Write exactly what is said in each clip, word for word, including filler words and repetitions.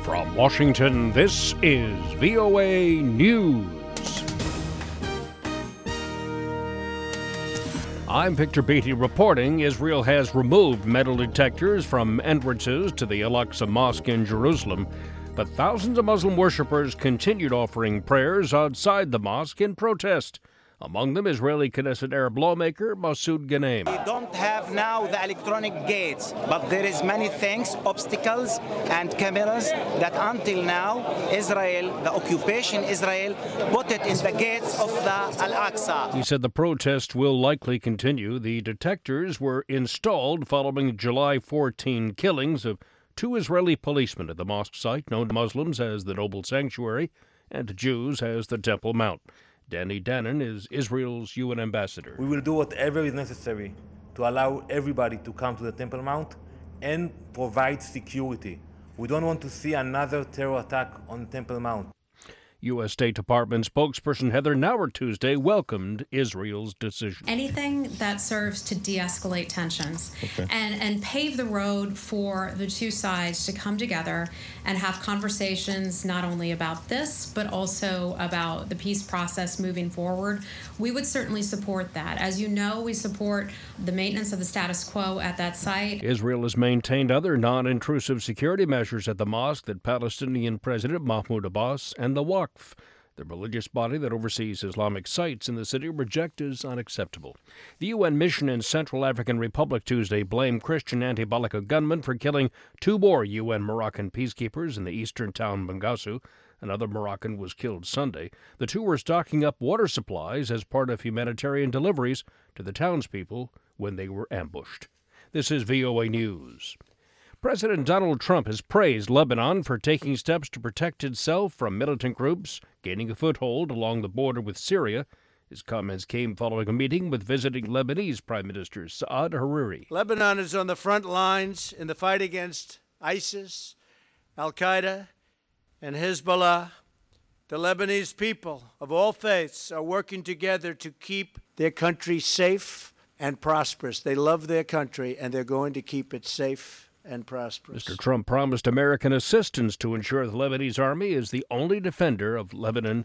From Washington, this is V O A News. I'm Victor Beatty reporting Israel has removed metal detectors from entrances to the Al-Aqsa Mosque in Jerusalem, but thousands of Muslim worshippers continued offering prayers outside the mosque in protest. Among them, Israeli Knesset Arab lawmaker Masoud Ghanem. We don't have now the electronic gates, but there is many things, obstacles and cameras that until now, Israel, the occupation Israel, put it in the gates of the Al-Aqsa. He said the protest will likely continue. The detectors were installed following July fourteenth killings of two Israeli policemen at the mosque site, known to Muslims as the Noble Sanctuary and to Jews as the Temple Mount. Danny Danon is Israel's U N ambassador. We will do whatever is necessary to allow everybody to come to the Temple Mount and provide security. We don't want to see another terror attack on Temple Mount. U S State Department spokesperson Heather Nauert Tuesday welcomed Israel's decision. Anything that serves to de-escalate tensions okay. and, and pave the road for the two sides to come together and have conversations not only about this, but also about the peace process moving forward, we would certainly support that. As you know, we support the maintenance of the status quo at that site. Israel has maintained other non-intrusive security measures at the mosque that Palestinian President Mahmoud Abbas and the Waqf, the religious body that oversees Islamic sites in the city, reject as unacceptable. The U N mission in Central African Republic Tuesday blamed Christian anti-Balaka gunmen for killing two more U N Moroccan peacekeepers in the eastern town Bangassou. Another Moroccan was killed Sunday. The two were stocking up water supplies as part of humanitarian deliveries to the townspeople when they were ambushed. This is V O A News. President Donald Trump has praised Lebanon for taking steps to protect itself from militant groups gaining a foothold along the border with Syria. His comments came following a meeting with visiting Lebanese Prime Minister Saad Hariri. Lebanon is on the front lines in the fight against ISIS, Al-Qaeda, and Hezbollah. The Lebanese people of all faiths are working together to keep their country safe and prosperous. They love their country, and they're going to keep it safe and prosperous. Mister Trump promised American assistance to ensure the Lebanese army is the only defender of Lebanon.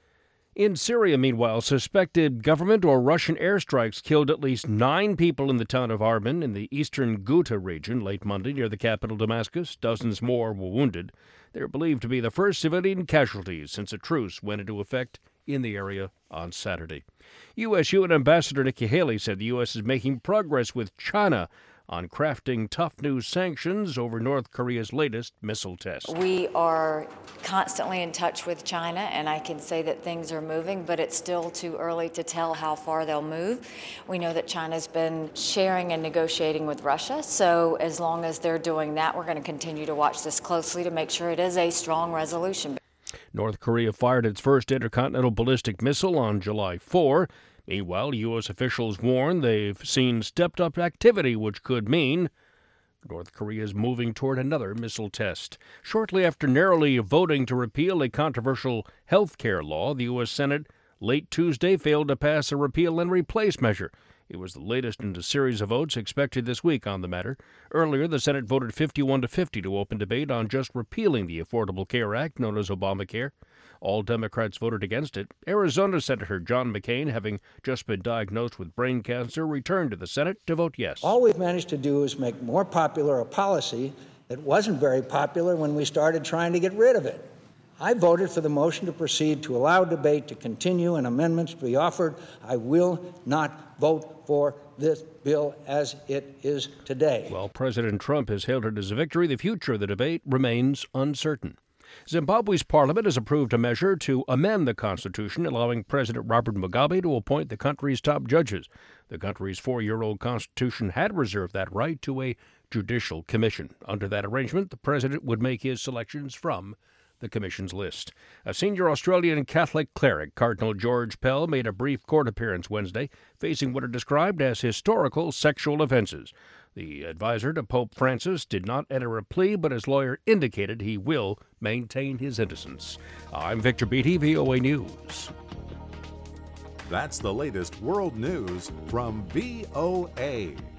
In Syria, meanwhile, suspected government or Russian airstrikes killed at least nine people in the town of Arban in the eastern Ghouta region late Monday near the capital Damascus. Dozens more were wounded. They are believed to be the first civilian casualties since a truce went into effect in the area on Saturday. U S U N Ambassador Nikki Haley said the U S is making progress with China on crafting tough new sanctions over North Korea's latest missile test. We are constantly in touch with China, and I can say that things are moving, but it's still too early to tell how far they'll move. We know that China's been sharing and negotiating with Russia, so as long as they're doing that, we're going to continue to watch this closely to make sure it is a strong resolution. North Korea fired its first intercontinental ballistic missile on July fourth. Meanwhile, U S officials warn they've seen stepped-up activity, which could mean North Korea is moving toward another missile test. Shortly after narrowly voting to repeal a controversial health care law, the U S Senate late Tuesday failed to pass a repeal and replace measure. It was the latest in a series of votes expected this week on the matter. Earlier, the Senate voted fifty-one to fifty to open debate on just repealing the Affordable Care Act, known as Obamacare. All Democrats voted against it. Arizona Senator John McCain, having just been diagnosed with brain cancer, returned to the Senate to vote yes. All we've managed to do is make more popular a policy that wasn't very popular when we started trying to get rid of it. I voted for the motion to proceed to allow debate to continue and amendments to be offered. I will not vote for this bill as it is today. While President Trump has hailed it as a victory, the future of the debate remains uncertain. Zimbabwe's parliament has approved a measure to amend the constitution, allowing President Robert Mugabe to appoint the country's top judges. The country's four-year-old constitution had reserved that right to a judicial commission. Under that arrangement, the president would make his selections from the commission's list. A senior Australian Catholic cleric, Cardinal George Pell, made a brief court appearance Wednesday, facing what are described as historical sexual offenses. The advisor to Pope Francis did not enter a plea, but his lawyer indicated he will maintain his innocence. I'm Victor Beatty, V O A News. That's the latest world news from V O A.